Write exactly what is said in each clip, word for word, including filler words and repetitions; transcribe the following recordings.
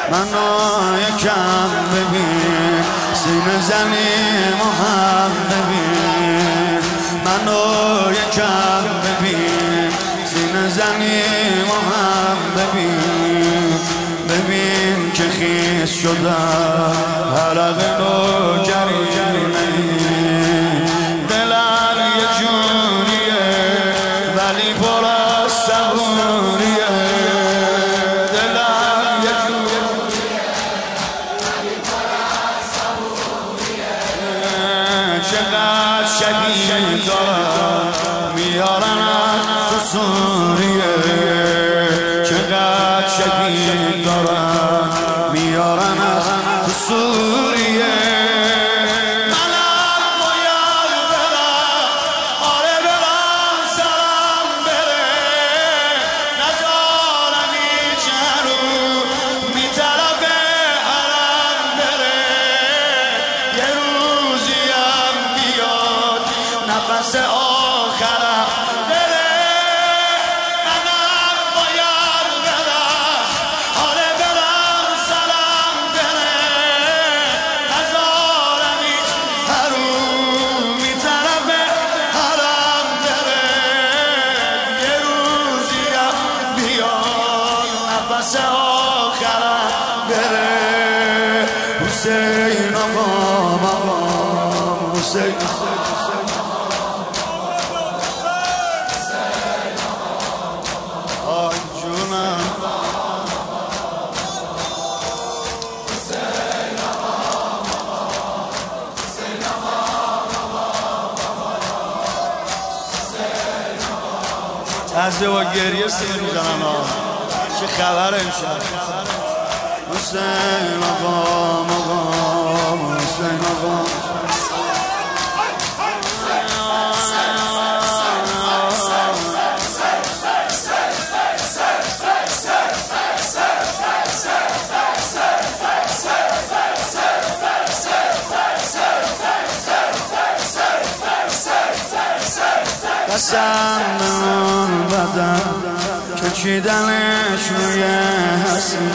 منو یکم ببین، سینه زنی مهم ببین. منو یکم ببین، سینه زنی مهم ببین. ببین که خیس شدم حلق نو جریمه. دلم یه جونیه ولی پر از صبوریه. دلم یه جونیه ولی پر از صبوریه. چقدر شبیه دارم میارن از سوریه. چقدر شبیه دارم میارن از سوریه. منم باید برم، آره برم سرم بره. نذارم هیچ رو بی طرف حرم بره. یه روزیم بیاد نفس آخرم بره. منم باید برم، آره برم سرم بره. نذارم هیچ رو بی طرف حرم بره. یه روزیم بیاد نفس آخرم بره. حسین آقام آقام حسین آی جونم. از با گریه سیر میزنن ها. چه خبر امشب؟ حسین آقام آقام حسین آقام. قسم به اون بدن که چیدنش روی حسین.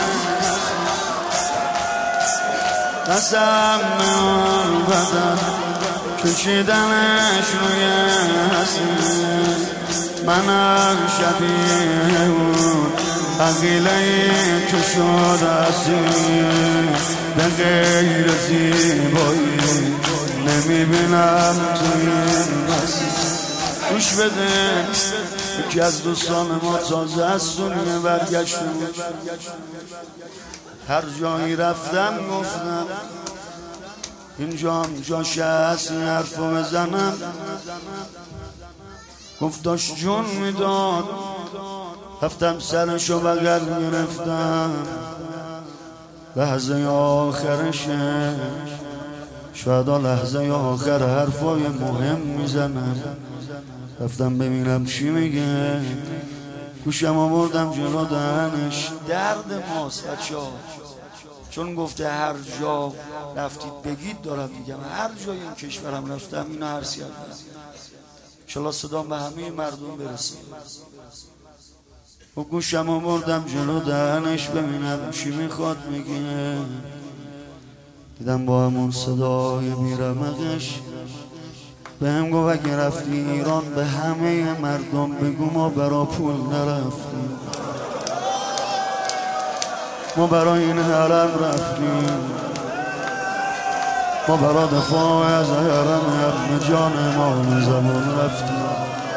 قسم به اون بدن که چیدنش روی حسین. منم شبیه اون عقیله‌ای که شد اسیر. به غیر زیبایی نمیبینم توی این مسیر. گوش بده، یکی از دوستان ما تازه از سوریه برگشتم. هر جایی رفتم گفتم اینجا هم جاش هست این حرف رو بزنم. گفت داشت جون میداد. رفتم سرشو بغل گرفتم. لحظه آخرشه، شاید لحظه آخر حرفای مهم میزنم. رفتم ببینم چی میگه. گوشم آوردم جلو دهنش. درد ماست بچه‌ها، چون گفته هر جا رفتید بگید. دارم میگم هر جای این کشورم رفتم اینو عرض کردم. انشالله صدام به همه مردم برسه. و گوشم آوردم جلو دهنش ببینم چی میخواد میگه. دیدم با همون صدای بیرمقش بهم گفت اگه رفتی ایران به همه مردم بگو ما برا پول نرفتیم، ما برای این حرم رفتیم، ما برا دفاع از حرم ابن جان ما زمان رفتیم.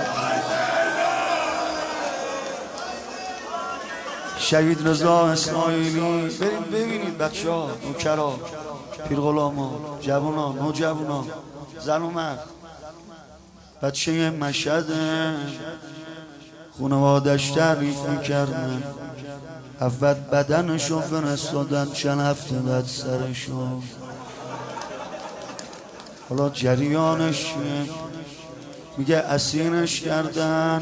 شهید رضا اسماعیلی. برید ببینید بچه ها، نوکرا، پیرغلاما، جوونا، نوجوانا، زن و مرد. بچه مشهد خانوادش تعریف میکردن. اول بدنشو فرستادن چند هفته بعد سرشو. حالا جریانش میگه اسیرش کردن.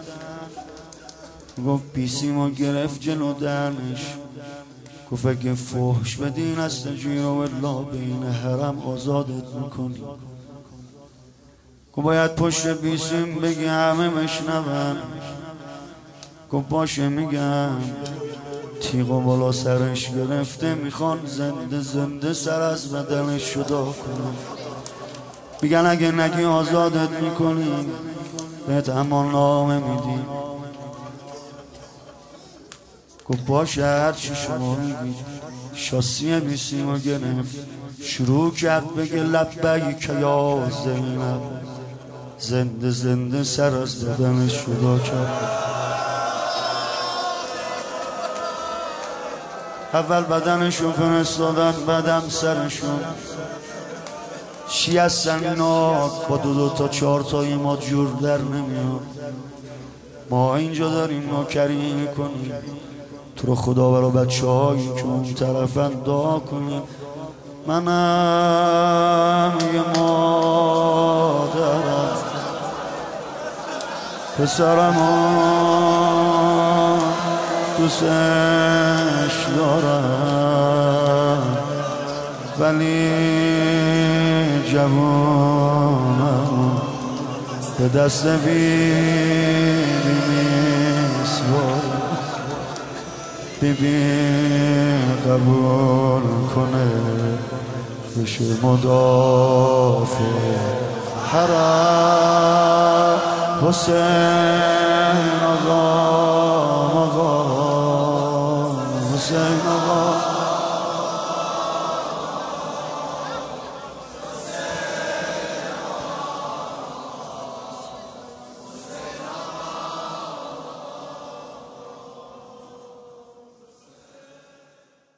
گفت پیسیمو گرفت جلو دهنش. گفت اگه فحش بدین از تجیر و الله بین حرم آزادت میکنی. گفت باید پشت بیسیم بگی همه مشنون. گفت باشه میگم. تیغ و بالا سرش گرفته، میخوان زنده زنده سر از بدنش جدا کنن. میگن اگه نگی آزادت میکنیم، بهت امان نامه میدیم. گفت باشه هرچی شما میگید. شاسی بیسیم و گرفت، شروع کرد بگه لبیک یا زینب. زنده زنده سر از بدنش جدا کرد. اول بدنشون فرستادن، بعدم سرشون. چی هستن اینا؟ با دو دو تا چهار تایی ما جور در نمیاد. ما اینجا داریم نوکری میکنیم. تو رو خدا برا بچه هایی که اون طرفن دعا کنیم. منم یه مادرم، پسرم دوستش دارم، ولی جوانم به دست بیبی میسپارم. بیبی قبول کنه بشه مدافع حرم. حسین آقا